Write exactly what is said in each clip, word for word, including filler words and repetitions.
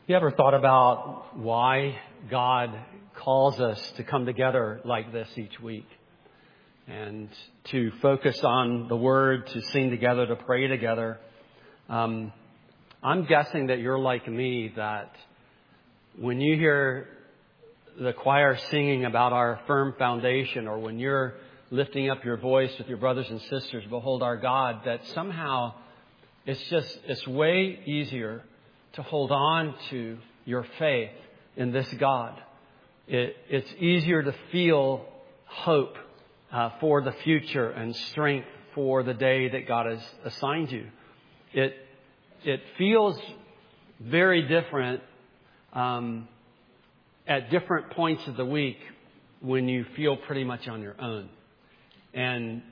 You ever thought about why God calls us to come together like this each week and to focus on the Word, to sing together, to pray together? Um, I'm guessing that you're like me, that when you hear the choir singing about our firm foundation, or when you're lifting up your voice with your brothers and sisters, behold our God, that somehow it's just, it's way easier to hold on to your faith in this God. It, it's easier to feel hope uh, for the future and strength for the day that God has assigned you. It it feels very different um, at different points of the week when you feel pretty much on your own, and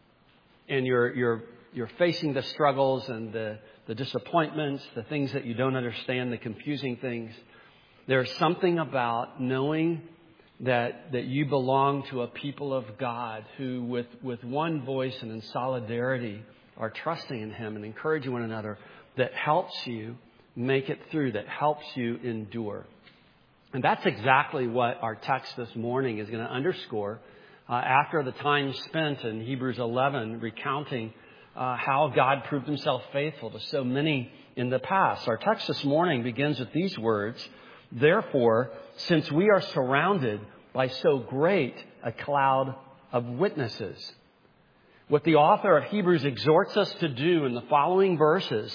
and you're you're you're facing the struggles and the the disappointments, the things that you don't understand, the confusing things. There's something about knowing that that you belong to a people of God who, with, with one voice and in solidarity, are trusting in Him and encouraging one another, that helps you make it through, that helps you endure. And that's exactly what our text this morning is going to underscore uh, after the time spent in Hebrews eleven, recounting Uh, how God proved Himself faithful to so many in the past. Our text this morning begins with these words: "Therefore, since we are surrounded by so great a cloud of witnesses." What the author of Hebrews exhorts us to do in the following verses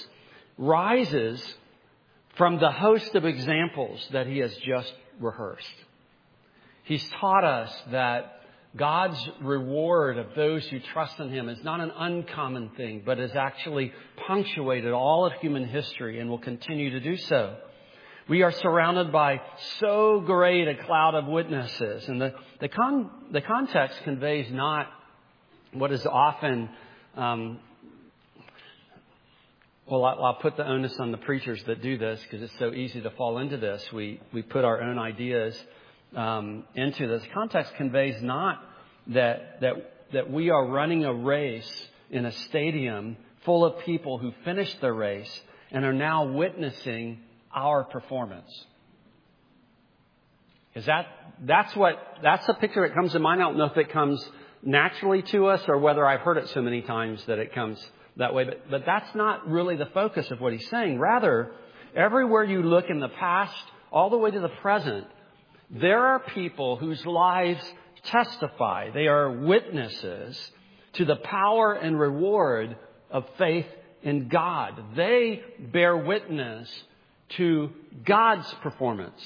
rises from the host of examples that he has just rehearsed. He's taught us that God's reward of those who trust in Him is not an uncommon thing, but has actually punctuated all of human history and will continue to do so. We are surrounded by so great a cloud of witnesses. And the, the, con, the context conveys not what is often, um, well, I'll put the onus on the preachers that do this because it's so easy to fall into this. We, we put our own ideas Um, into this. Context conveys not that that that we are running a race in a stadium full of people who finished their race and are now witnessing our performance. Is that that's what that's the picture that comes to mind? I don't know if it comes naturally to us or whether I've heard it so many times that it comes that way. But but that's not really the focus of what he's saying. Rather, everywhere you look in the past, all the way to the present, there are people whose lives testify. They are witnesses to the power and reward of faith in God. They bear witness to God's performance.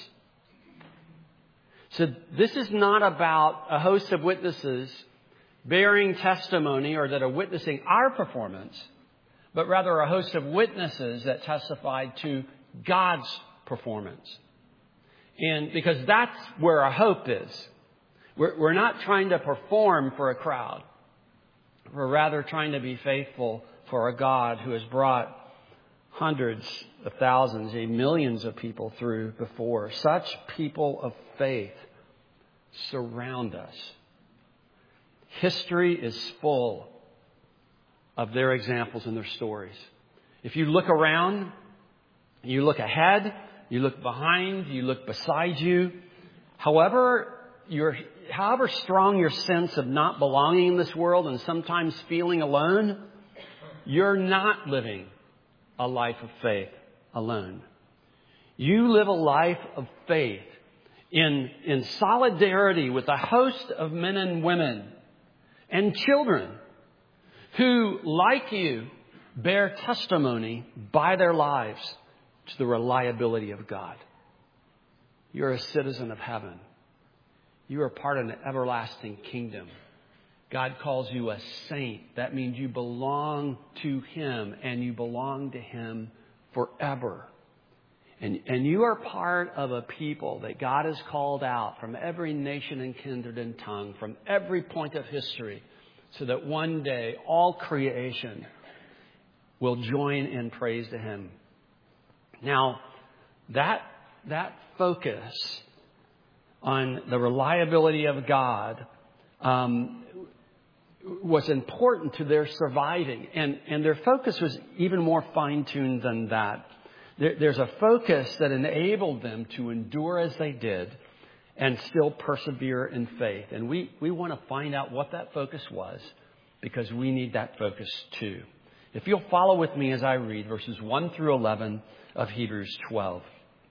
So this is not about a host of witnesses bearing testimony or that are witnessing our performance, but rather a host of witnesses that testify to God's performance. And because that's where our hope is. We're, we're not trying to perform for a crowd. We're rather trying to be faithful for a God who has brought hundreds of thousands, millions of people through before. Such people of faith surround us. History is full of their examples and their stories. If you look around, you look ahead, you look behind, you look beside you. However, your, however strong your sense of not belonging in this world and sometimes feeling alone, you're not living a life of faith alone. You live a life of faith in, in solidarity with a host of men and women and children who, like you, bear testimony by their lives to the reliability of God. You're a citizen of heaven. You are part of an everlasting kingdom. God calls you a saint. That means you belong to Him and you belong to Him forever. And, and you are part of a people that God has called out from every nation and kindred and tongue, from every point of history, so that one day all creation will join in praise to Him. Now, that that focus on the reliability of God um, was important to their surviving. And, and their focus was even more fine-tuned than that. There, there's a focus that enabled them to endure as they did and still persevere in faith. And we, we want to find out what that focus was, because we need that focus too. If you'll follow with me as I read verses one through eleven of Hebrews twelve.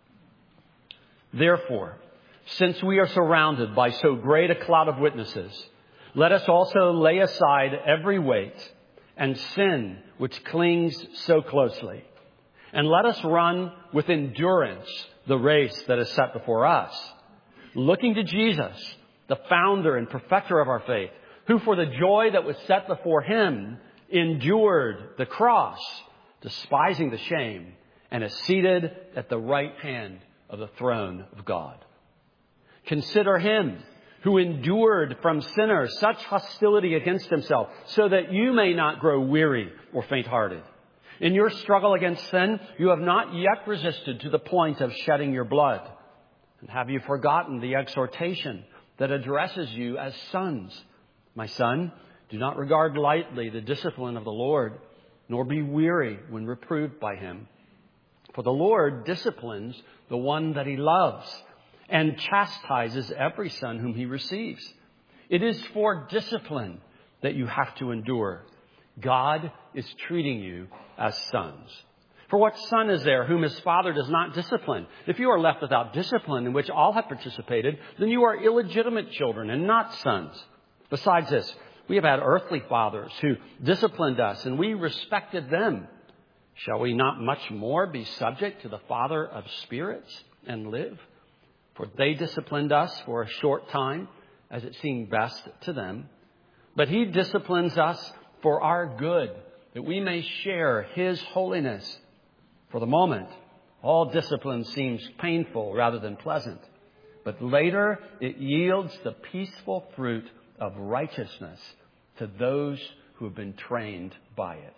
Therefore, since we are surrounded by so great a cloud of witnesses, let us also lay aside every weight and sin which clings so closely. And let us run with endurance the race that is set before us, looking to Jesus, the founder and perfecter of our faith, who for the joy that was set before him endured the cross, despising the shame, and is seated at the right hand of the throne of God. Consider him who endured from sinners such hostility against himself, so that you may not grow weary or faint-hearted. In your struggle against sin, you have not yet resisted to the point of shedding your blood. And have you forgotten the exhortation that addresses you as sons? My son, do not regard lightly the discipline of the Lord, nor be weary when reproved by him. For the Lord disciplines the one that he loves, and chastises every son whom he receives. It is for discipline that you have to endure. God is treating you as sons. For what son is there whom his father does not discipline? If you are left without discipline, in which all have participated, then you are illegitimate children and not sons. Besides this, we have had earthly fathers who disciplined us, and we respected them. Shall we not much more be subject to the Father of spirits and live? For they disciplined us for a short time, as it seemed best to them. But he disciplines us for our good, that we may share his holiness. For the moment, all discipline seems painful rather than pleasant. But later, it yields the peaceful fruit of righteousness to those who have been trained by it.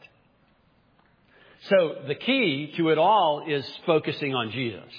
So the key to it all is focusing on Jesus.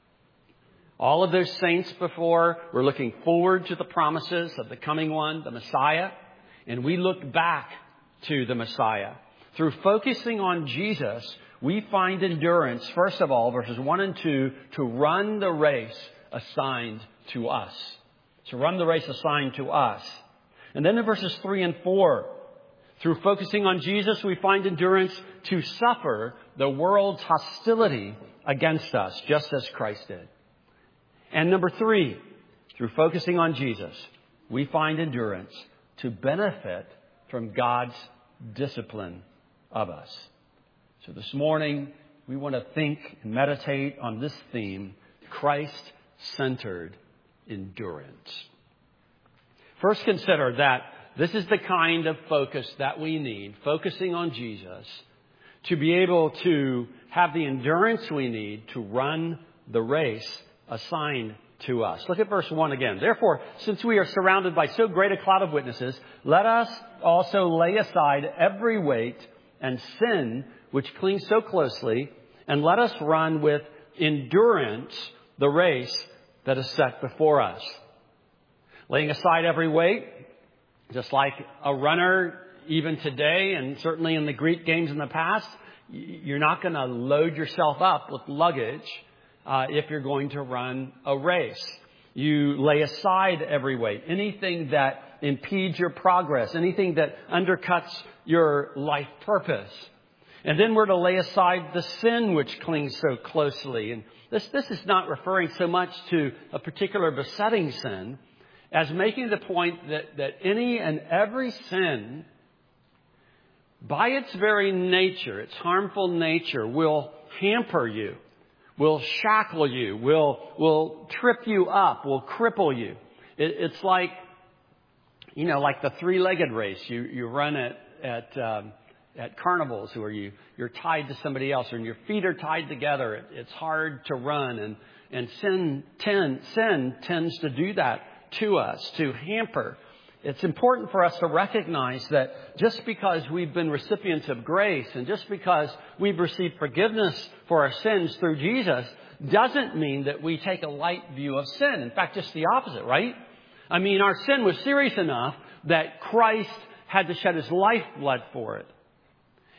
All of those saints before were looking forward to the promises of the coming one, the Messiah. And we look back to the Messiah. Through focusing on Jesus, we find endurance, first of all, verses one and two, to run the race assigned to us. To run the race assigned to us. And then in verses three and four, through focusing on Jesus, we find endurance to suffer the world's hostility against us, just as Christ did. And number three, through focusing on Jesus, we find endurance to benefit from God's discipline of us. So this morning, we want to think and meditate on this theme, Christ-centered endurance. First, consider that this is the kind of focus that we need, focusing on Jesus, to be able to have the endurance we need to run the race assigned to us. Look at verse one again. Therefore, since we are surrounded by so great a cloud of witnesses, let us also lay aside every weight and sin which clings so closely, and let us run with endurance the race that is set before us. Laying aside every weight, just like a runner, even today, and certainly in the Greek games in the past, you're not going to load yourself up with luggage uh, if you're going to run a race. You lay aside every weight, anything that impedes your progress, anything that undercuts your life purpose. And then we're to lay aside the sin which clings so closely. And this, this is not referring so much to a particular besetting sin as making the point that, that any and every sin, by its very nature, its harmful nature, will hamper you, will shackle you, will, will trip you up, will cripple you. It, it's like, you know, like the three-legged race you, you run at, at, um, at carnivals, where you, you're tied to somebody else, and your feet are tied together. It, it's hard to run, and, and sin, ten, sin tends to do that to us, to hamper. It's important for us to recognize that just because we've been recipients of grace and just because we've received forgiveness for our sins through Jesus doesn't mean that we take a light view of sin. In fact, just the opposite, right? I mean, our sin was serious enough that Christ had to shed his lifeblood for it.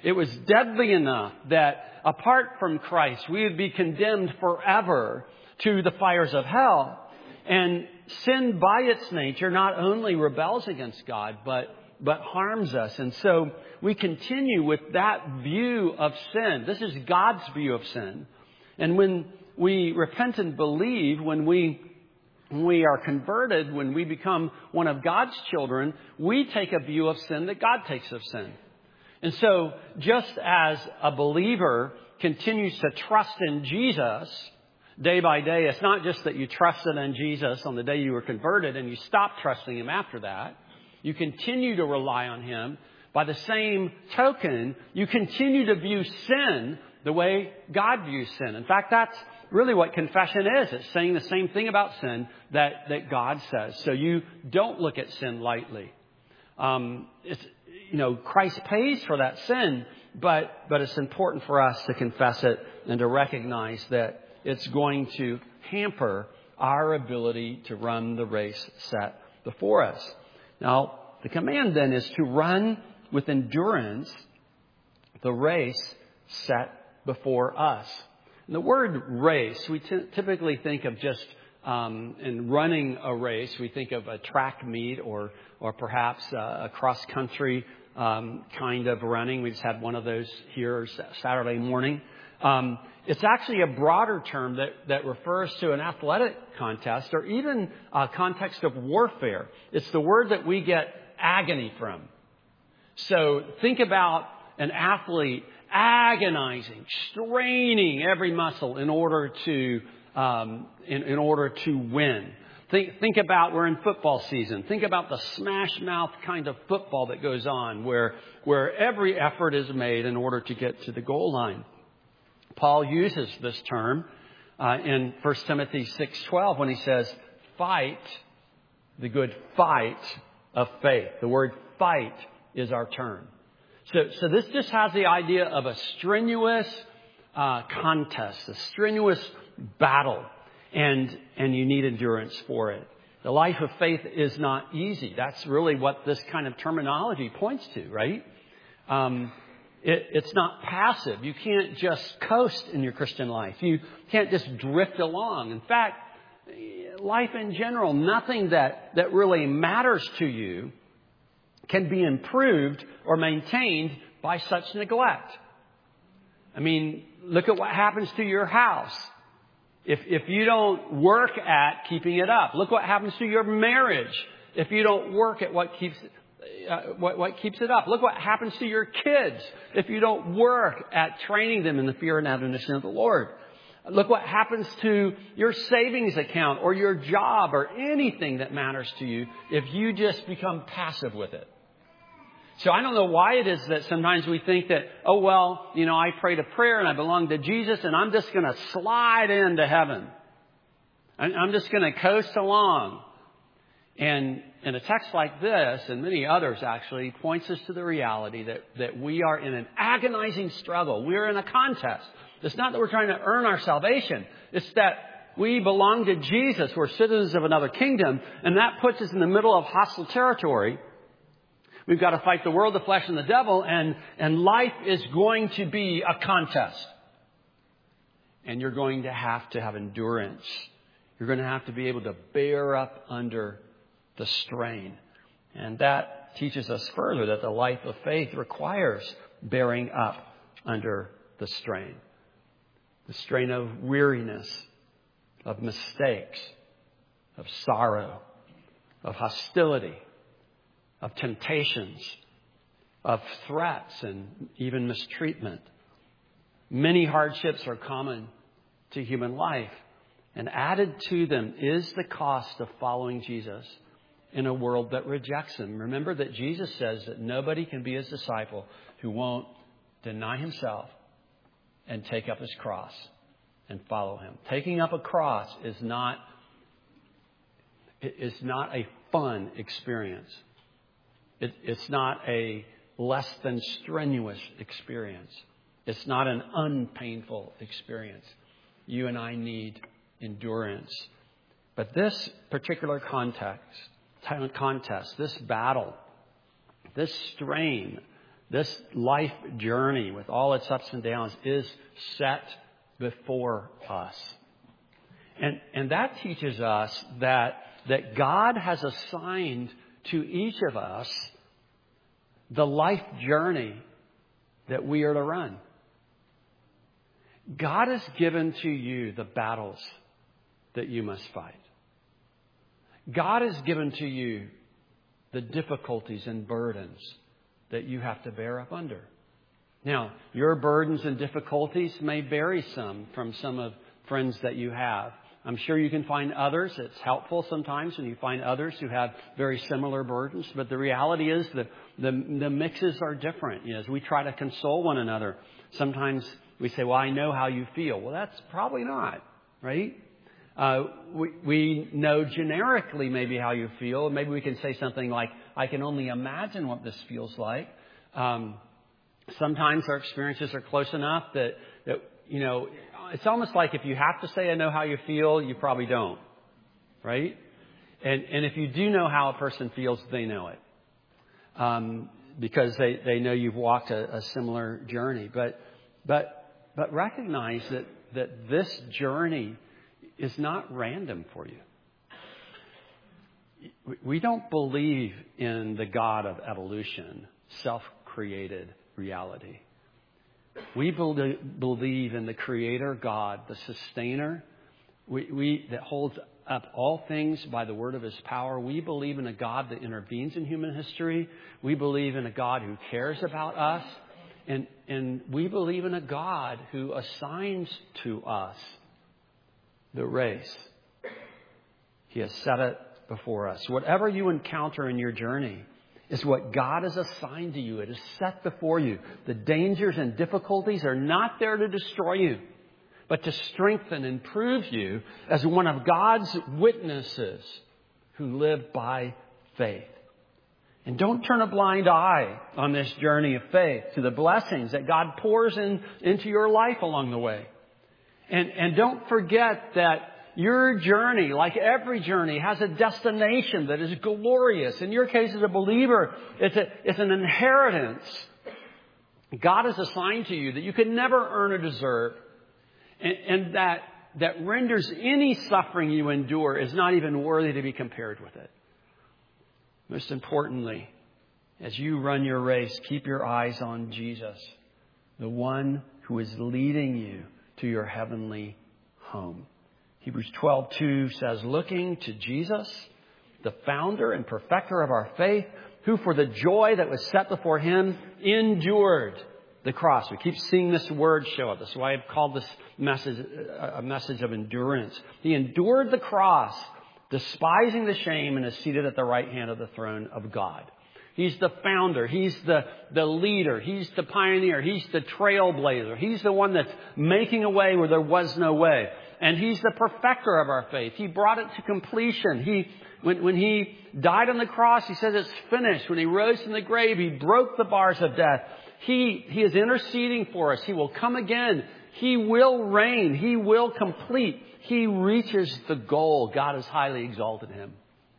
It was deadly enough that apart from Christ, we would be condemned forever to the fires of hell. And sin by its nature not only rebels against God, but but harms us. And so we continue with that view of sin. This is God's view of sin. And when we repent and believe, when we when we are converted, when we become one of God's children, we take a view of sin that God takes of sin. And so just as a believer continues to trust in Jesus day by day, it's not just that you trusted in Jesus on the day you were converted and you stopped trusting Him after that. You continue to rely on Him. By the same token, you continue to view sin the way God views sin. In fact, that's really what confession is. It's saying the same thing about sin that, that God says. So you don't look at sin lightly. Um, it's, you know, Christ pays for that sin, but, but it's important for us to confess it and to recognize that it's going to hamper our ability to run the race set before us. Now, the command then is to run with endurance the race set before us. And the word race, we t- typically think of just um, in running a race, we think of a track meet or or perhaps uh, a cross-country um, kind of running. We just had one of those here Saturday morning. Um, it's actually a broader term that, that refers to an athletic contest or even a context of warfare. It's the word that we get agony from. So think about an athlete agonizing, straining every muscle in order to um, in, in order to win. Think, think about, we're in football season. Think about the smash mouth kind of football that goes on where where every effort is made in order to get to the goal line. Paul uses this term uh, in First Timothy six twelve when he says, fight the good fight of faith. The word fight is our term. So, so this just has the idea of a strenuous uh, contest, a strenuous battle, and and you need endurance for it. The life of faith is not easy. That's really what this kind of terminology points to, right? Um, it, it's not passive. You can't just coast in your Christian life. You can't just drift along. In fact, life in general, nothing that, that really matters to you can be improved or maintained by such neglect. I mean, look at what happens to your house if if you don't work at keeping it up. Look what happens to your marriage if you don't work at what keeps uh, what what keeps it up. Look what happens to your kids if you don't work at training them in the fear and admonition of the Lord. Look what happens to your savings account or your job or anything that matters to you if you just become passive with it. So I don't know why it is that sometimes we think that, oh, well, you know, I prayed a prayer and I belong to Jesus and I'm just going to slide into heaven. I'm just going to coast along. And in a text like this, and many others actually, points us to the reality that, that we are in an agonizing struggle. We're in a contest. It's not that we're trying to earn our salvation. It's that we belong to Jesus. We're citizens of another kingdom. And that puts us in the middle of hostile territory. We've got to fight the world, the flesh, and the devil. And, and life is going to be a contest. And you're going to have to have endurance. You're going to have to be able to bear up under the strain. And that teaches us further that the life of faith requires bearing up under the strain. The strain of weariness, of mistakes, of sorrow, of hostility, of temptations, of threats, and even mistreatment. Many hardships are common to human life, and added to them is the cost of following Jesus in a world that rejects Him. Remember that Jesus says that nobody can be His disciple who won't deny himself and take up his cross and follow Him. Taking up a cross is not, is not a fun experience. It, it's not a less than strenuous experience. It's not an unpainful experience. You and I need endurance. But this particular context, contest, this battle, this strain This life journey with all its ups and downs is set before us. And, and that teaches us that, that God has assigned to each of us the life journey that we are to run. God has given to you the battles that you must fight. God has given to you the difficulties and burdens that you have to bear up under. Now, your burdens and difficulties may vary some from some of friends that you have. I'm sure you can find others. It's helpful sometimes when you find others who have very similar burdens. But the reality is that the, the mixes are different. You know, as we try to console one another, sometimes we say, well, I know how you feel. Well, that's probably not, right? Uh, we, we know generically maybe how you feel. Maybe we can say something like, I can only imagine what this feels like. Um, sometimes our experiences are close enough that, that, you know, it's almost like if you have to say, I know how you feel, you probably don't, right? And, and if you do know how a person feels, they know it. Um, because they, they know you've walked a, a similar journey. But, but, but recognize that, that this journey is not random for you. We don't believe in the God of evolution, self-created reality. We believe in the Creator God, the Sustainer, we, we, that holds up all things by the word of His power. We believe in a God that intervenes in human history. We believe in a God who cares about us. And, and we believe in a God who assigns to us the race. He has set it before us. Whatever you encounter in your journey is what God has assigned to you. It is set before you. The dangers and difficulties are not there to destroy you, but to strengthen and prove you as one of God's witnesses who live by faith. And don't turn a blind eye on this journey of faith to the blessings that God pours in into your life along the way. And, and don't forget that your journey, like every journey, has a destination that is glorious. In your case as a believer, it's, a, it's an inheritance God has assigned to you that you can never earn or deserve. And, and that, that renders any suffering you endure is not even worthy to be compared with it. Most importantly, as you run your race, keep your eyes on Jesus, the one who is leading you to your heavenly home. Hebrews twelve two says, looking to Jesus, the founder and perfecter of our faith, who for the joy that was set before Him endured the cross. We keep seeing this word show up. That's why I've called this message a message of endurance. He endured the cross, despising the shame, and is seated at the right hand of the throne of God. He's the founder. He's the, the leader. He's the pioneer. He's the trailblazer. He's the one that's making a way where there was no way. And He's the perfecter of our faith. He brought it to completion. He, when, when He died on the cross, He said it's finished. When He rose from the grave, He broke the bars of death. He, he is interceding for us. He will come again. He will reign. He will complete. He reaches the goal. God has highly exalted Him.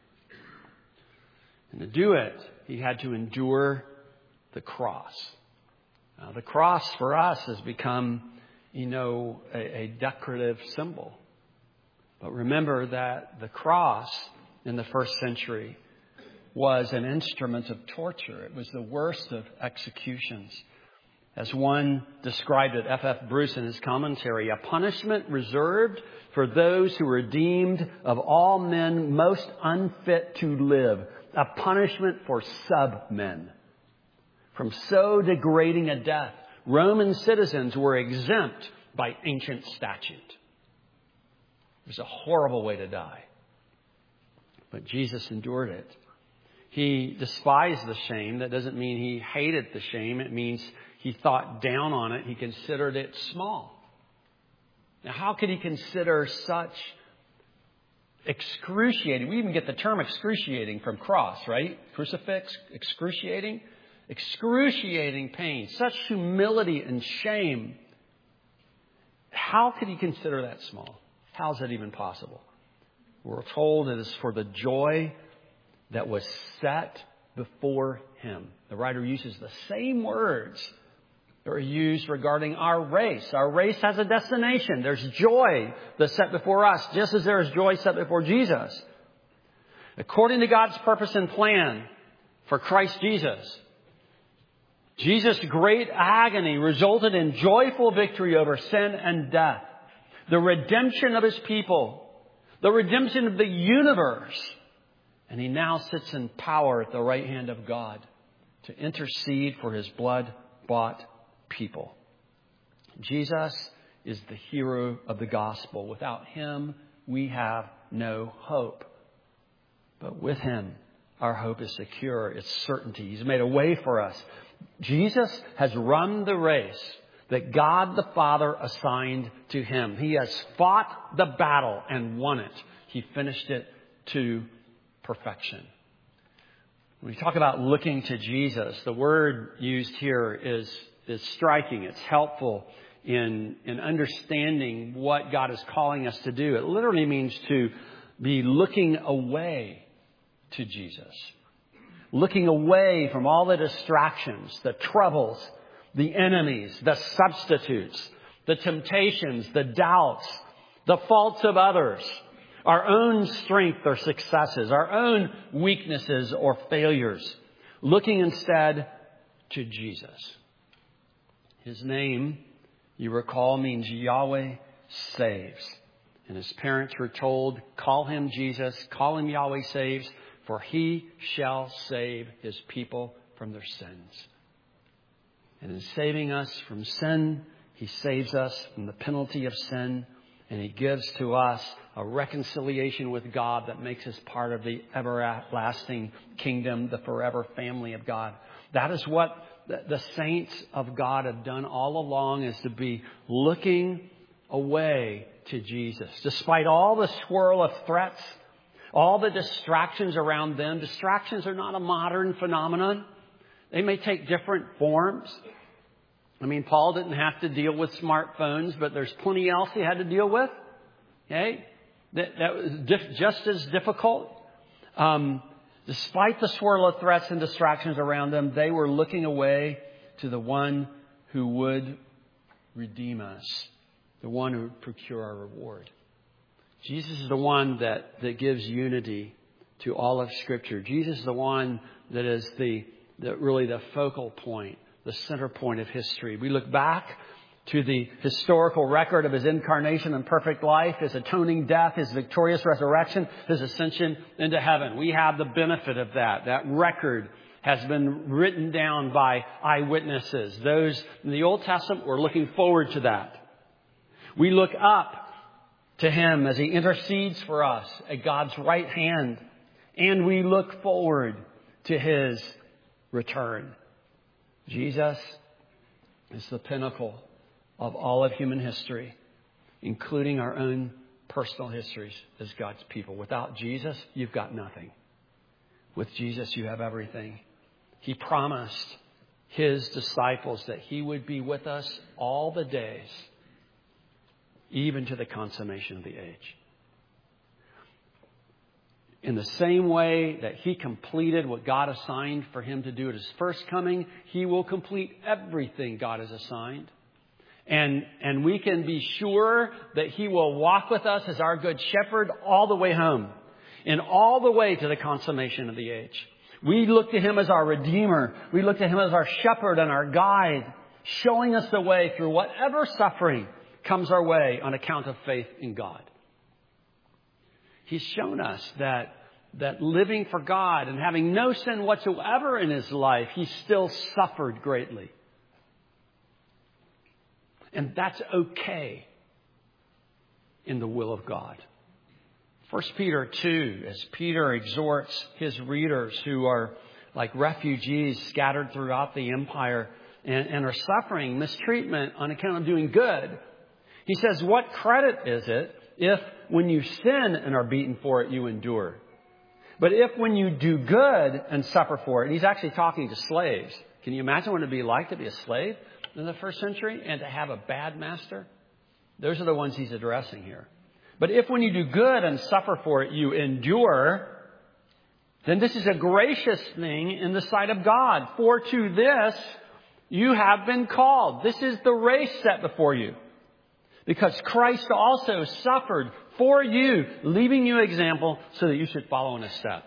And to do it, He had to endure the cross. Now, the cross for us has become, you know, a, a decorative symbol. But remember that the cross in the first century was an instrument of torture. It was the worst of executions. As one described it, F F Bruce in his commentary, a punishment reserved for those who were deemed of all men most unfit to live. A punishment for sub-men. From so degrading a death, Roman citizens were exempt by ancient statute. It was a horrible way to die. But Jesus endured it. He despised the shame. That doesn't mean He hated the shame. It means He thought down on it. He considered it small. Now, how could He consider such excruciating? We even get the term excruciating from cross, right? Crucifix, excruciating. Excruciating pain. Such humility and shame. How could He consider that small? How is that even possible? We're told it is for the joy that was set before him. The writer uses the same words that are used regarding our race. Our race has a destination. There's joy that's set before us, just as there is joy set before Jesus. According to God's purpose and plan for Christ Jesus, Jesus' great agony resulted in joyful victory over sin and death, the redemption of his people, the redemption of the universe. And he now sits in power at the right hand of God to intercede for his blood-bought people. Jesus is the hero of the gospel. Without him, we have no hope. But with him, our hope is secure. It's certainty. He's made a way for us. Jesus has run the race that God the Father assigned to him. He has fought the battle and won it. He finished it to perfection. When we talk about looking to Jesus, the word used here is, is striking. It's helpful in, in understanding what God is calling us to do. It literally means to be looking away to Jesus. Looking away from all the distractions, the troubles, the enemies, the substitutes, the temptations, the doubts, the faults of others, our own strength or successes, our own weaknesses or failures. Looking instead to Jesus. His name, you recall, means Yahweh saves. And his parents were told, call him Jesus, call him Yahweh saves, for he shall save his people from their sins. And in saving us from sin, he saves us from the penalty of sin. And he gives to us a reconciliation with God that makes us part of the everlasting kingdom, the forever family of God. That is what the saints of God have done all along, is to be looking away to Jesus. Despite all the swirl of threats, all the distractions around them. Distractions are not a modern phenomenon. They may take different forms. I mean, Paul didn't have to deal with smartphones, but there's plenty else he had to deal with. Okay? That, that was diff- just as difficult. Um, despite the swirl of threats and distractions around them, they were looking away to the one who would redeem us, the one who would procure our reward. Jesus is the one that, that gives unity to all of Scripture. Jesus is the one that is the, the really the focal point, the center point of history. We look back to the historical record of his incarnation and perfect life, his atoning death, his victorious resurrection, his ascension into heaven. We have the benefit of that. That record has been written down by eyewitnesses. Those in the Old Testament were looking forward to that. We look up to him as he intercedes for us at God's right hand. And we look forward to his return. Jesus is the pinnacle of all of human history, including our own personal histories as God's people. Without Jesus, you've got nothing. With Jesus, you have everything. He promised his disciples that he would be with us all the days, even to the consummation of the age. In the same way that he completed what God assigned for him to do at his first coming, he will complete everything God has assigned. And, and we can be sure that he will walk with us as our good shepherd all the way home and all the way to the consummation of the age. We look to him as our redeemer. We look to him as our shepherd and our guide, showing us the way through whatever suffering comes our way on account of faith in God. He's shown us that, that living for God and having no sin whatsoever in his life, he still suffered greatly. And that's okay in the will of God. First Peter two, as Peter exhorts his readers who are like refugees scattered throughout the empire and, and are suffering mistreatment on account of doing good. He says, what credit is it if when you sin and are beaten for it, you endure? But if when you do good and suffer for it, and he's actually talking to slaves. Can you imagine what it'd be like to be a slave in the first century and to have a bad master? Those are the ones he's addressing here. But if when you do good and suffer for it, you endure, then this is a gracious thing in the sight of God. For to this you have been called. This is the race set before you. Because Christ also suffered for you, leaving you example so that you should follow in his steps.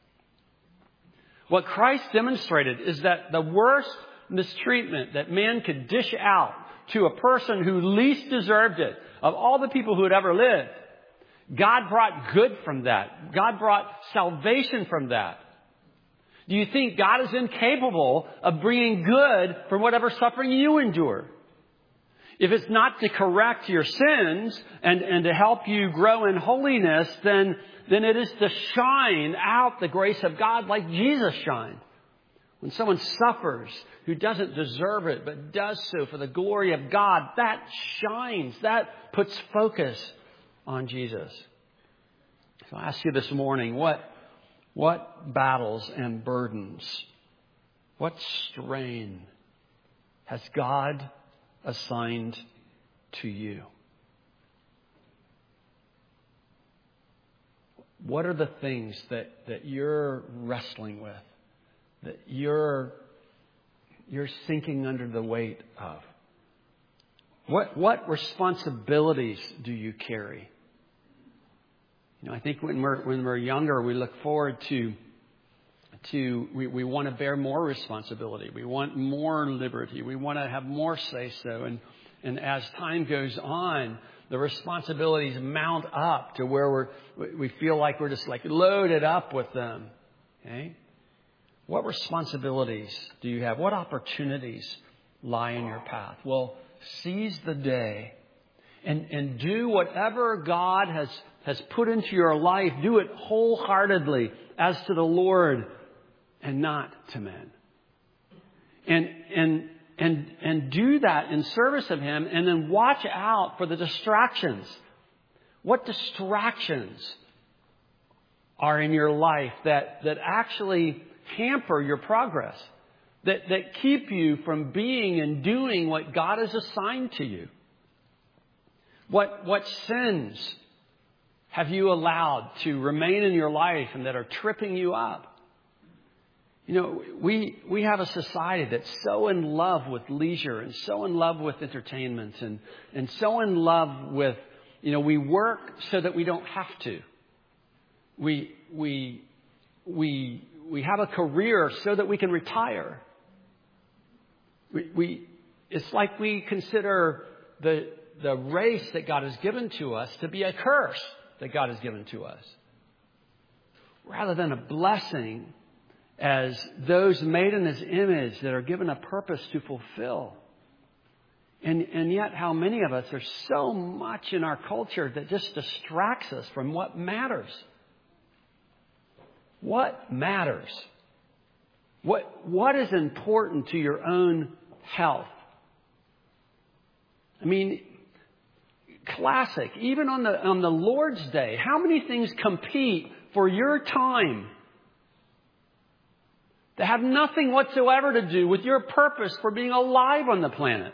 What Christ demonstrated is that the worst mistreatment that man could dish out to a person who least deserved it, of all the people who had ever lived, God brought good from that. God brought salvation from that. Do you think God is incapable of bringing good from whatever suffering you endure? If it's not to correct your sins and, and to help you grow in holiness, then, then it is to shine out the grace of God like Jesus shined. When someone suffers who doesn't deserve it, but does so for the glory of God, that shines. That puts focus on Jesus. So I ask you this morning, what, what battles and burdens, what strain has God assigned to you? What are the things that, that you're wrestling with, that you're, you're sinking under the weight of? What, what responsibilities do you carry? You know, I think when we're, when we're younger, we look forward to, to we, we want to bear more responsibility. We want more liberty. We want to have more say-so. And, and as time goes on, the responsibilities mount up to where we're, we feel like we're just like loaded up with them. Okay? What responsibilities do you have? What opportunities lie in your path? Well, seize the day and, and do whatever God has, has put into your life. Do it wholeheartedly as to the Lord and not to men. And, and, and, and do that in service of Him, and then watch out for the distractions. What distractions are in your life that, that actually hamper your progress? That, that keep you from being and doing what God has assigned to you? What, what sins have you allowed to remain in your life and that are tripping you up? You know, we, we have a society that's so in love with leisure and so in love with entertainment and, and so in love with, you know, we work so that we don't have to. We, we, we, we have a career so that we can retire. We, we, it's like we consider the, the race that God has given to us to be a curse that God has given to us, rather than a blessing as those made in His image that are given a purpose to fulfill. And, and yet how many of us, there's so much in our culture that just distracts us from what matters. What matters? What, what is important to your own health? I mean, classic, even on the, on the Lord's Day, how many things compete for your time that have nothing whatsoever to do with your purpose for being alive on the planet?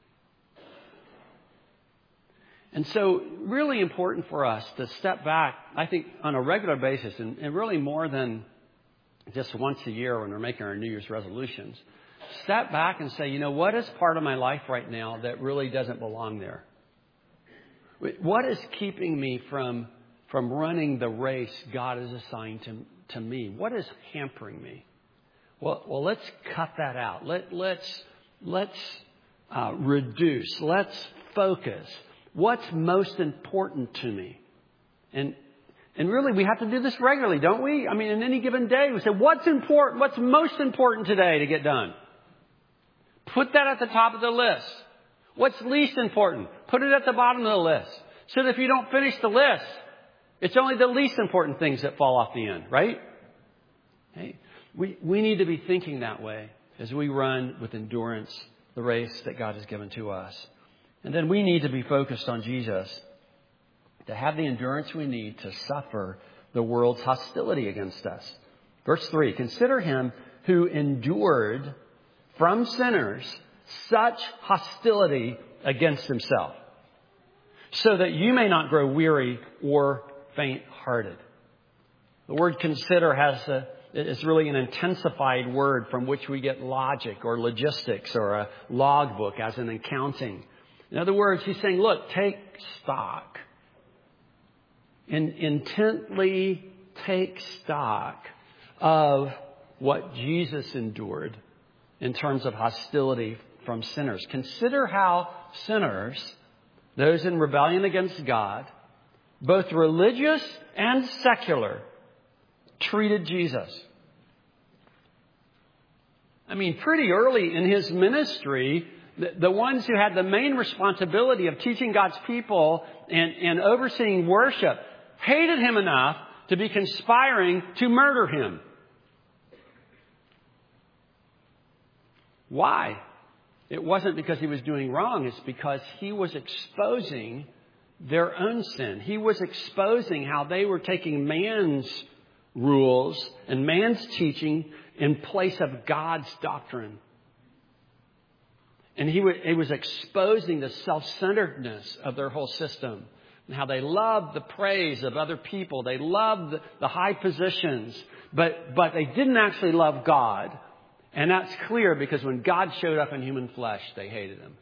And so really important for us to step back, I think, on a regular basis, and, and really more than just once a year when we're making our New Year's resolutions. Step back and say, you know, what is part of my life right now that really doesn't belong there? What is keeping me from, from running the race God has assigned to, to me? What is hampering me? Well, well, let's cut that out. Let, let's, let's uh, reduce. Let's focus. What's most important to me? And and really, we have to do this regularly, don't we? I mean, in any given day, we say, what's important? What's most important today to get done? Put that at the top of the list. What's least important? Put it at the bottom of the list. So that if you don't finish the list, it's only the least important things that fall off the end, right? Okay. We, we need to be thinking that way as we run with endurance the race that God has given to us. And then we need to be focused on Jesus to have the endurance we need to suffer the world's hostility against us. Verse three, consider Him who endured from sinners such hostility against Himself, so that you may not grow weary or faint-hearted. The word consider has a, it's really an intensified word from which we get logic or logistics or a logbook as in accounting. In other words, he's saying, look, take stock. And intently take stock of what Jesus endured in terms of hostility from sinners. Consider how sinners, those in rebellion against God, both religious and secular, treated Jesus. I mean, pretty early in his ministry, the, the ones who had the main responsibility of teaching God's people and, and overseeing worship hated him enough to be conspiring to murder him. Why? It wasn't because he was doing wrong. It's because he was exposing their own sin. He was exposing how they were taking man's rules and man's teaching in place of God's doctrine. And he, w- he was exposing the self-centeredness of their whole system and how they loved the praise of other people. They loved the, the high positions, but, but they didn't actually love God. And that's clear because when God showed up in human flesh, they hated him.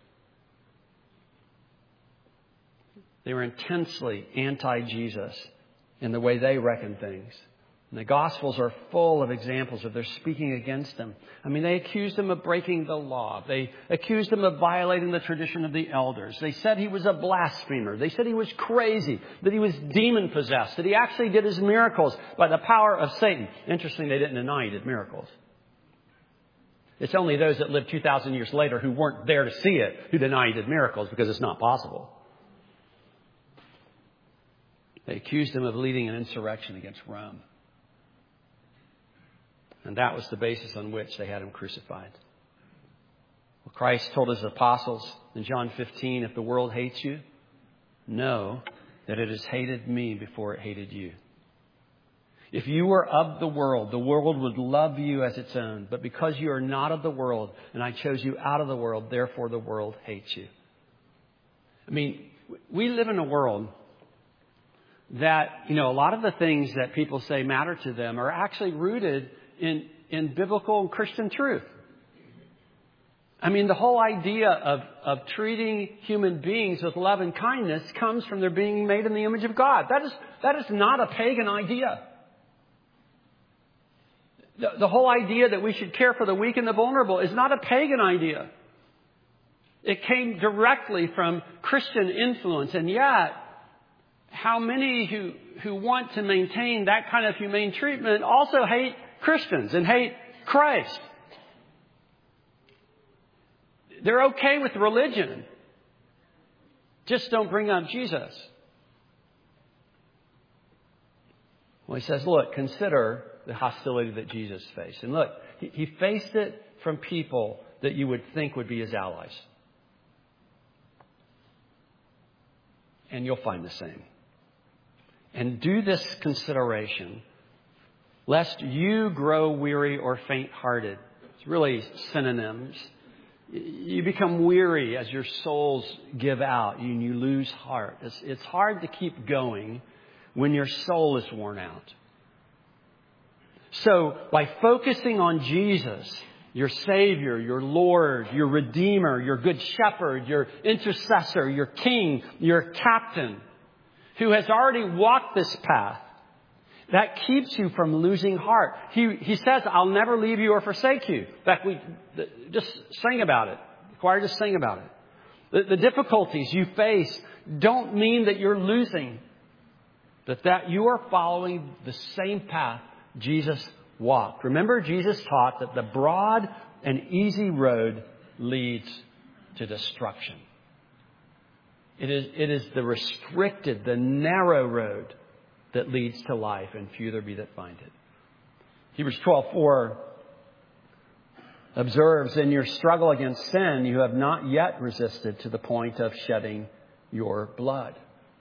They were intensely anti-Jesus in the way they reckoned things. And the Gospels are full of examples of their speaking against him. I mean, they accused him of breaking the law. They accused him of violating the tradition of the elders. They said he was a blasphemer. They said he was crazy, that he was demon-possessed, that he actually did his miracles by the power of Satan. Interesting, they didn't deny he did miracles. It's only those that lived two thousand years later who weren't there to see it who deny he did miracles because it's not possible. They accused him of leading an insurrection against Rome. And that was the basis on which they had him crucified. Well, Christ told his apostles in John fifteen, if the world hates you, know that it has hated me before it hated you. If you were of the world, the world would love you as its own. But because you are not of the world, and I chose you out of the world, therefore the world hates you. I mean, we live in a world that, you know, a lot of the things that people say matter to them are actually rooted in, in biblical and Christian truth. I mean, the whole idea of, of treating human beings with love and kindness comes from their being made in the image of God. That is, that is not a pagan idea. The, the whole idea that we should care for the weak and the vulnerable is not a pagan idea. It came directly from Christian influence. And yet, how many who, who want to maintain that kind of humane treatment also hate Christians and hate Christ? They're okay with religion. Just don't bring up Jesus. Well, he says, look, consider the hostility that Jesus faced. And look, he, he faced it from people that you would think would be his allies. And you'll find the same. And do this consideration, lest you grow weary or faint-hearted. It's really synonyms. You become weary as your souls give out and you lose heart. It's, it's hard to keep going when your soul is worn out. So by focusing on Jesus, your Savior, your Lord, your Redeemer, your Good Shepherd, your Intercessor, your King, your Captain, who has already walked this path, that keeps you from losing heart. He, he says, I'll never leave you or forsake you. In fact, we just sing about it. The choir just sing about it. The, the difficulties you face don't mean that you're losing, but that you are following the same path Jesus walked. Remember, Jesus taught that the broad and easy road leads to destruction. It is, it is the restricted, the narrow road that leads to life, and few there be that find it. Hebrews twelve four observes, in your struggle against sin, you have not yet resisted to the point of shedding your blood.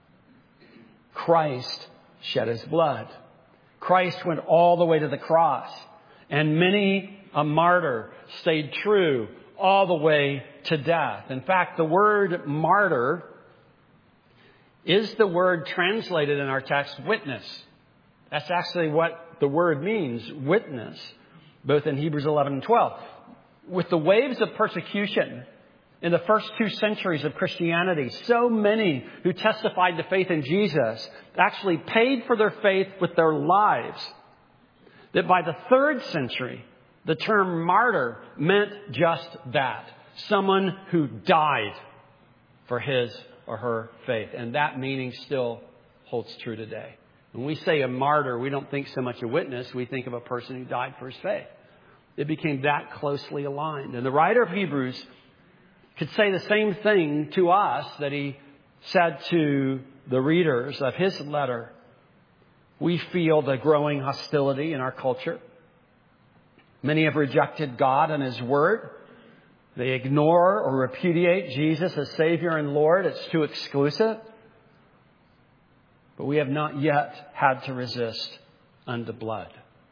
Christ shed his blood. Christ went all the way to the cross, and many a martyr stayed true all the way to death. In fact, the word martyr is the word translated in our text witness. That's actually what the word means, witness, both in Hebrews eleven and twelve. With the waves of persecution in the first two centuries of Christianity, so many who testified to faith in Jesus actually paid for their faith with their lives, that by the third century, the term martyr meant just that. Someone who died for his or her faith. And that meaning still holds true today. When we say a martyr, we don't think so much a witness. We think of a person who died for his faith. It became that closely aligned. And the writer of Hebrews could say the same thing to us that he said to the readers of his letter. We feel the growing hostility in our culture. Many have rejected God and His Word. They ignore or repudiate Jesus as Savior and Lord. It's too exclusive. But we have not yet had to resist unto blood.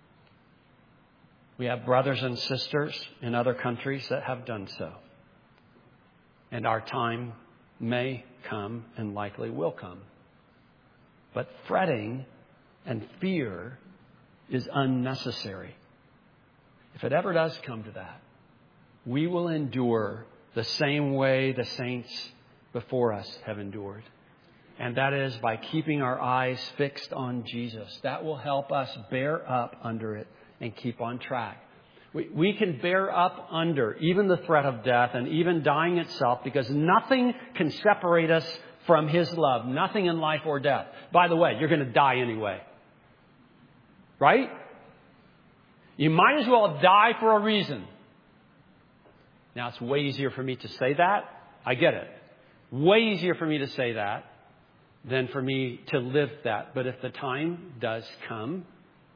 We have brothers and sisters in other countries that have done so. And our time may come and likely will come. But fretting and fear is unnecessary. If it ever does come to that, we will endure the same way the saints before us have endured. And that is by keeping our eyes fixed on Jesus. That will help us bear up under it and keep on track. We, we can bear up under even the threat of death and even dying itself, because nothing can separate us from His love. Nothing in life or death. By the way, you're going to die anyway. Right? You might as well die for a reason. Now, it's way easier for me to say that. I get it. Way easier for me to say that than for me to live that. But if the time does come,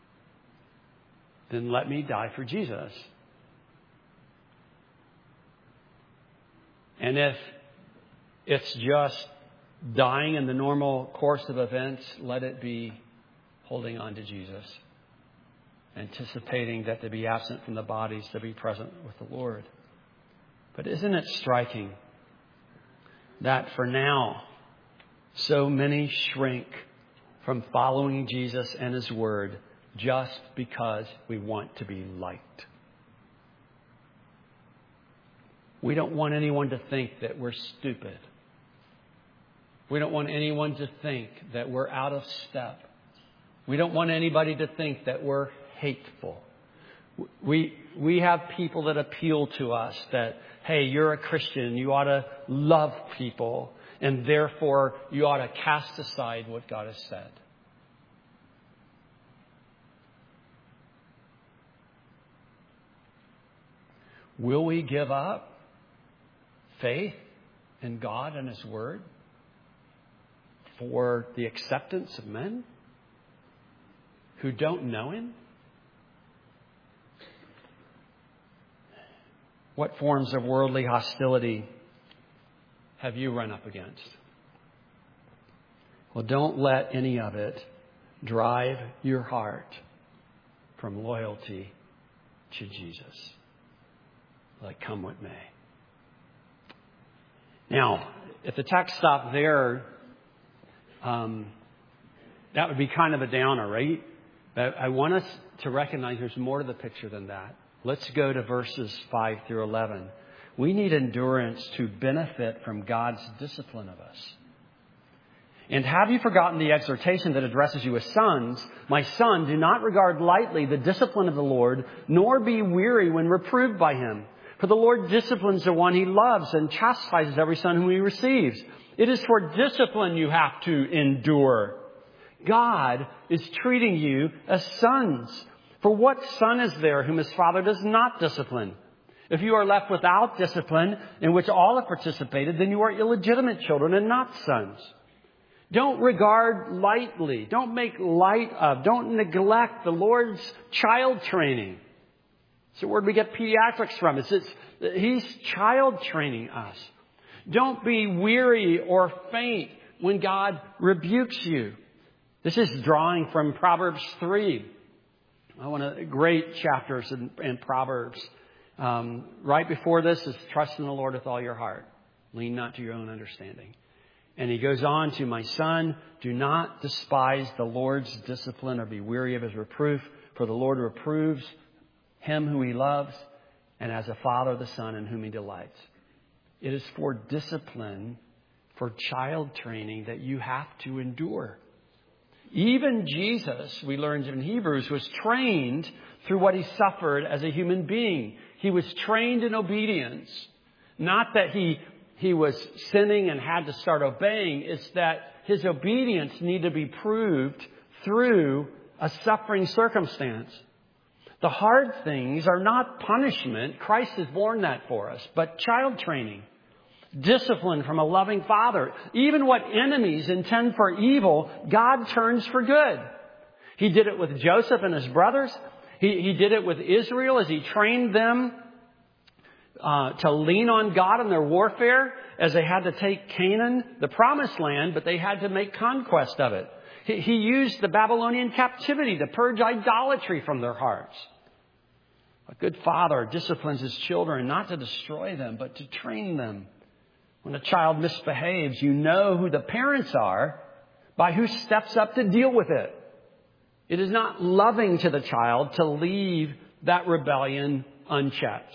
then let me die for Jesus. And if it's just dying in the normal course of events, let it be holding on to Jesus, anticipating that to be absent from the bodies, to be present with the Lord. But isn't it striking that for now, so many shrink from following Jesus and His Word just because we want to be liked? We don't want anyone to think that we're stupid. We don't want anyone to think that we're out of step. We don't want anybody to think that we're hateful. We we have people that appeal to us that, hey, you're a Christian, you ought to love people, and therefore you ought to cast aside what God has said. Will we give up faith in God and His Word for the acceptance of men who don't know Him? What forms of worldly hostility have you run up against? Well, don't let any of it drive your heart from loyalty to Jesus. Let it come what may. Now, if the text stopped there, um, that would be kind of a downer, right? But I want us to recognize there's more to the picture than that. Let's go to verses five through eleven. We need endurance to benefit from God's discipline of us. And have you forgotten the exhortation that addresses you as sons? My son, do not regard lightly the discipline of the Lord, nor be weary when reproved by Him. For the Lord disciplines the one He loves and chastises every son whom He receives. It is for discipline you have to endure. God is treating you as sons. For what son is there whom his father does not discipline? If you are left without discipline, in which all have participated, then you are illegitimate children and not sons. Don't regard lightly, don't make light of, don't neglect the Lord's child training. It's the word we get pediatrics from. It's, it's, He's child training us. Don't be weary or faint when God rebukes you. This is drawing from Proverbs three. One of the great chapters in, in Proverbs. Um, right before this is trust in the Lord with all your heart. Lean not to your own understanding. And he goes on to, my son, do not despise the Lord's discipline or be weary of his reproof, for the Lord reproves him who he loves, and as a father the son in whom he delights. It is for discipline, for child training that you have to endure. Even Jesus, we learned in Hebrews, was trained through what he suffered as a human being. He was trained in obedience. Not that he, he was sinning and had to start obeying. It's that his obedience needed to be proved through a suffering circumstance. The hard things are not punishment. Christ has borne that for us. But child training, discipline from a loving Father. Even what enemies intend for evil, God turns for good. He did it with Joseph and his brothers. He, he did it with Israel as he trained them uh, to lean on God in their warfare as they had to take Canaan, the promised land, but they had to make conquest of it. He, he used the Babylonian captivity to purge idolatry from their hearts. A good father disciplines his children not to destroy them, but to train them. When a child misbehaves, you know who the parents are by who steps up to deal with it. It is not loving to the child to leave that rebellion unchecked.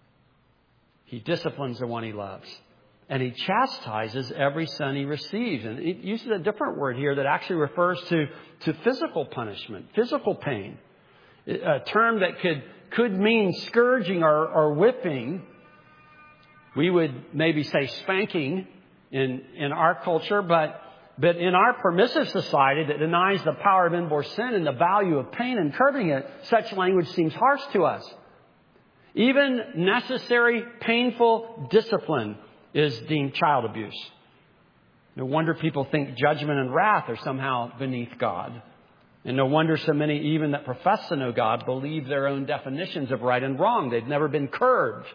He disciplines the one he loves. And he chastises every son he receives. And it uses a different word here that actually refers to, to physical punishment, physical pain. A term that could, could mean scourging or, or whipping. We would maybe say spanking in, in our culture, but, but in our permissive society that denies the power of inborn sin and the value of pain and curbing it, such language seems harsh to us. Even necessary, painful discipline is deemed child abuse. No wonder people think judgment and wrath are somehow beneath God. And no wonder so many, even that profess to know God, believe their own definitions of right and wrong. They've never been curbed.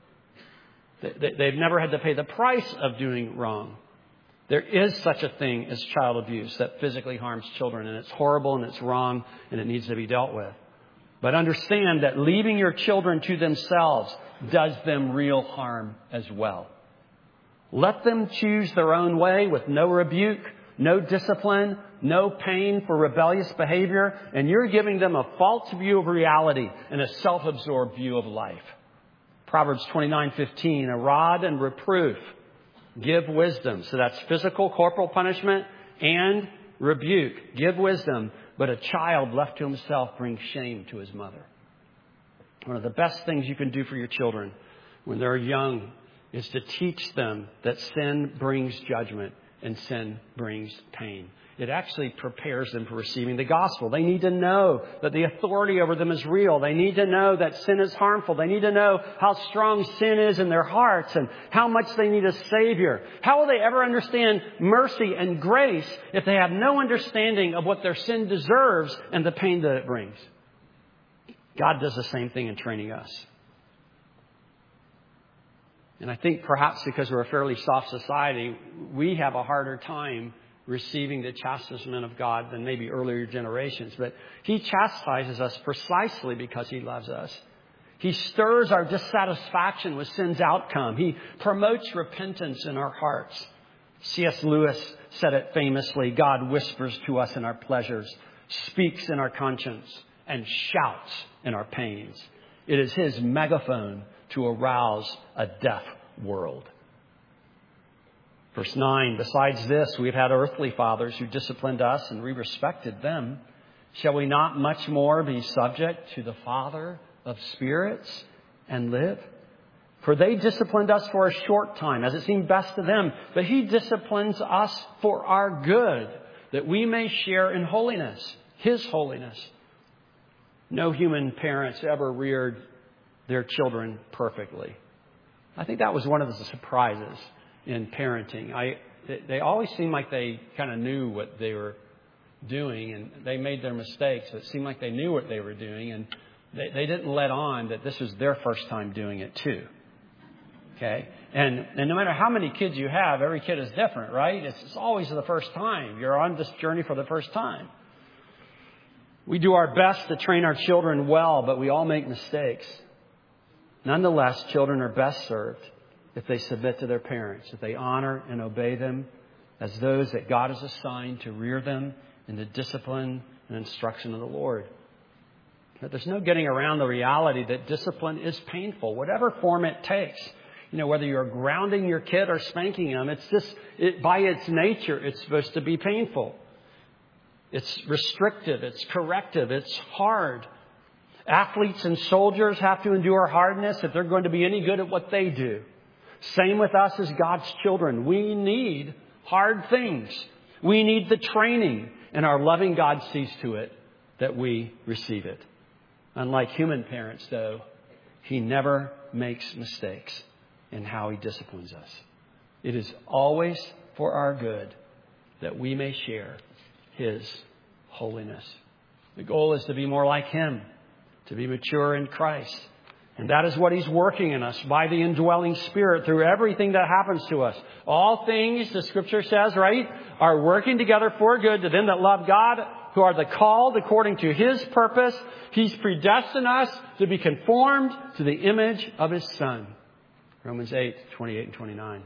They've never had to pay the price of doing wrong. There is such a thing as child abuse that physically harms children. And it's horrible and it's wrong and it needs to be dealt with. But understand that leaving your children to themselves does them real harm as well. Let them choose their own way with no rebuke, no discipline, no pain for rebellious behavior. And you're giving them a false view of reality and a self-absorbed view of life. Proverbs twenty-nine fifteen, a rod and reproof give wisdom. So that's physical, corporal punishment and rebuke. Give wisdom. But a child left to himself brings shame to his mother. One of the best things you can do for your children when they're young is to teach them that sin brings judgment and sin brings pain. It actually prepares them for receiving the gospel. They need to know that the authority over them is real. They need to know that sin is harmful. They need to know how strong sin is in their hearts and how much they need a Savior. How will they ever understand mercy and grace if they have no understanding of what their sin deserves and the pain that it brings? God does the same thing in training us. And I think perhaps because we're a fairly soft society, we have a harder time receiving the chastisement of God than maybe earlier generations. But He chastises us precisely because He loves us. He stirs our dissatisfaction with sin's outcome. He promotes repentance in our hearts. C S Lewis said it famously, God whispers to us in our pleasures, speaks in our conscience, and shouts in our pains. It is His megaphone to arouse a deaf world. Verse nine, besides this, we've had earthly fathers who disciplined us and we respected them. Shall we not much more be subject to the Father of spirits and live? For they disciplined us for a short time, as it seemed best to them. But He disciplines us for our good, that we may share in holiness, His holiness. No human parents ever reared their children perfectly. I think that was one of the surprises in parenting. I, they always seemed like they kind of knew what they were doing, and they made their mistakes. But it seemed like they knew what they were doing, and they, they didn't let on that this was their first time doing it too. Okay, and and no matter how many kids you have, every kid is different, right? It's, it's always the first time. You're on this journey for the first time. We do our best to train our children well, but we all make mistakes. Nonetheless, children are best served if they submit to their parents, if they honor and obey them, as those that God has assigned to rear them in the discipline and instruction of the Lord. But there's no getting around the reality that discipline is painful, whatever form it takes. You know, whether you're grounding your kid or spanking them, it's just, it, by its nature, it's supposed to be painful. It's restrictive, it's corrective, it's hard. Athletes and soldiers have to endure hardness if they're going to be any good at what they do. Same with us as God's children. We need hard things. We need the training, and our loving God sees to it that we receive it. Unlike human parents, though, He never makes mistakes in how He disciplines us. It is always for our good that we may share His holiness. The goal is to be more like Him, to be mature in Christ. And that is what He's working in us by the indwelling Spirit through everything that happens to us. All things, the Scripture says, right, are working together for good to them that love God, who are the called according to His purpose. He's predestined us to be conformed to the image of His Son. Romans eight, twenty-eight and twenty-nine.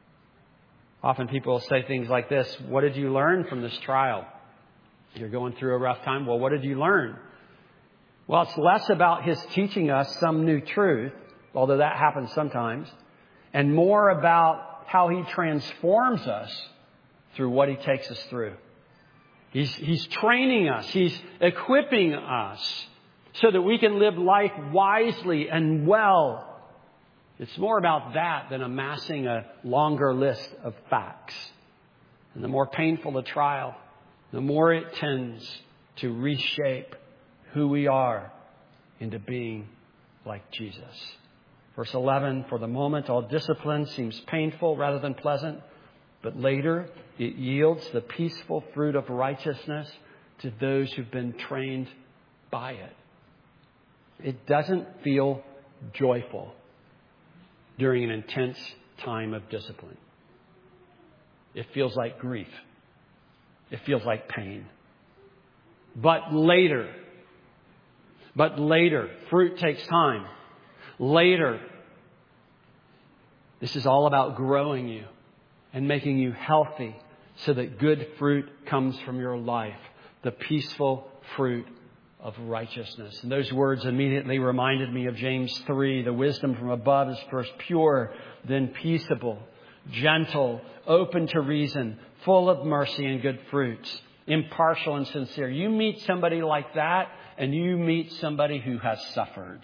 Often people say things like this: what did you learn from this trial? You're going through a rough time. Well, what did you learn? Well, it's less about His teaching us some new truth, although that happens sometimes, and more about how He transforms us through what He takes us through. He's, he's training us. He's equipping us so that we can live life wisely and well. It's more about that than amassing a longer list of facts. And the more painful the trial, the more it tends to reshape who we are into being like Jesus. Verse eleven, for the moment all discipline seems painful rather than pleasant, but later it yields the peaceful fruit of righteousness to those who've been trained by it. It doesn't feel joyful during an intense time of discipline. It feels like grief. It feels like pain. But later, but later, fruit takes time. Later, this is all about growing you and making you healthy so that good fruit comes from your life. The peaceful fruit of righteousness. And those words immediately reminded me of James three. The wisdom from above is first pure, then peaceable, gentle, open to reason, full of mercy and good fruits, impartial and sincere. You meet somebody like that, and you meet somebody who has suffered.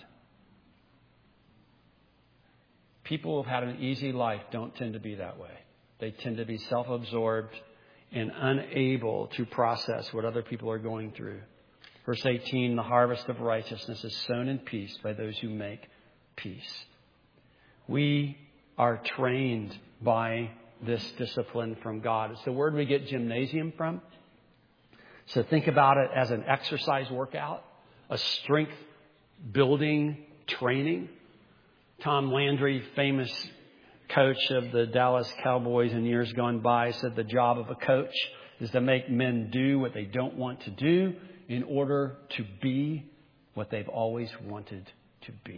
People who've had an easy life don't tend to be that way. They tend to be self-absorbed and unable to process what other people are going through. Verse eighteen, the harvest of righteousness is sown in peace by those who make peace. We are trained by this discipline from God. It's the word we get gymnasium from. So think about it as an exercise workout, a strength building training. Tom Landry, famous coach of the Dallas Cowboys in years gone by, said the job of a coach is to make men do what they don't want to do in order to be what they've always wanted to be.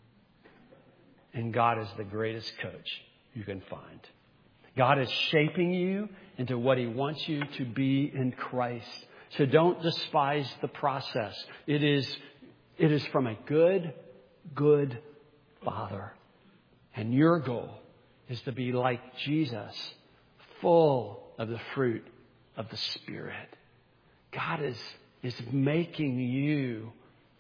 And God is the greatest coach you can find. God is shaping you into what He wants you to be in Christ. So don't despise the process. It is, it is from a good, good Father. And your goal is to be like Jesus, full of the fruit of the Spirit. God is, is making you,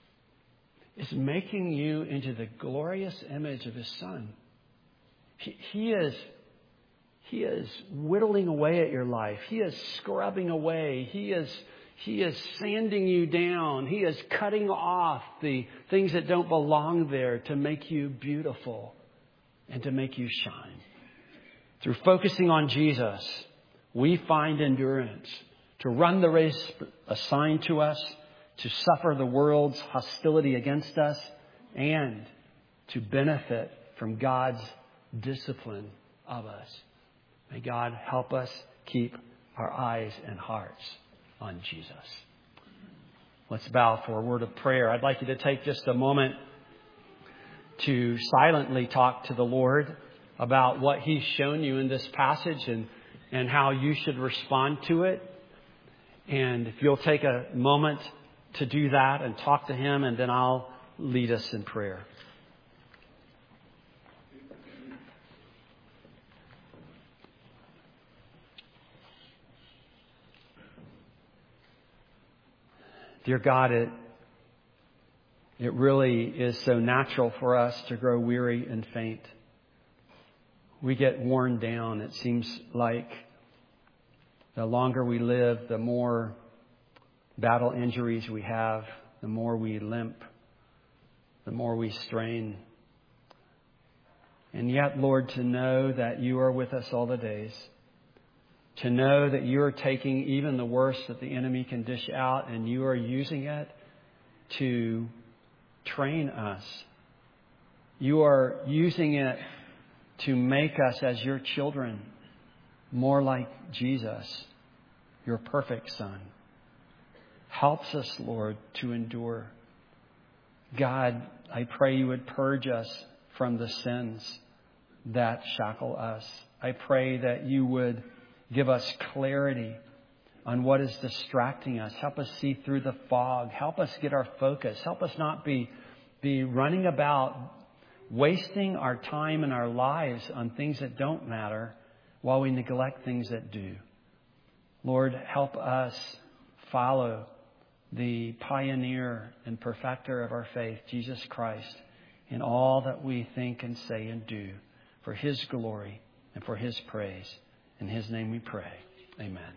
is making you into the glorious image of His Son. He, he is He is whittling away at your life. He is scrubbing away. He is, he is sanding you down. He is cutting off the things that don't belong there to make you beautiful and to make you shine. Through focusing on Jesus, we find endurance to run the race assigned to us, to suffer the world's hostility against us, and to benefit from God's discipline of us. May God help us keep our eyes and hearts on Jesus. Let's bow for a word of prayer. I'd like you to take just a moment to silently talk to the Lord about what He's shown you in this passage and, and how you should respond to it. And if you'll take a moment to do that and talk to Him, and then I'll lead us in prayer. Dear God, it, it really is so natural for us to grow weary and faint. We get worn down. It seems like the longer we live, the more battle injuries we have, the more we limp, the more we strain. And yet, Lord, to know that you are with us all the days, to know that you are taking even the worst that the enemy can dish out and you are using it to train us. You are using it to make us as your children more like Jesus, your perfect Son. Helps us, Lord, to endure. God, I pray you would purge us from the sins that shackle us. I pray that you would give us clarity on what is distracting us. Help us see through the fog. Help us get our focus. Help us not be, be running about wasting our time and our lives on things that don't matter while we neglect things that do. Lord, help us follow the pioneer and perfecter of our faith, Jesus Christ, in all that we think and say and do for His glory and for His praise. In His name we pray. Amen.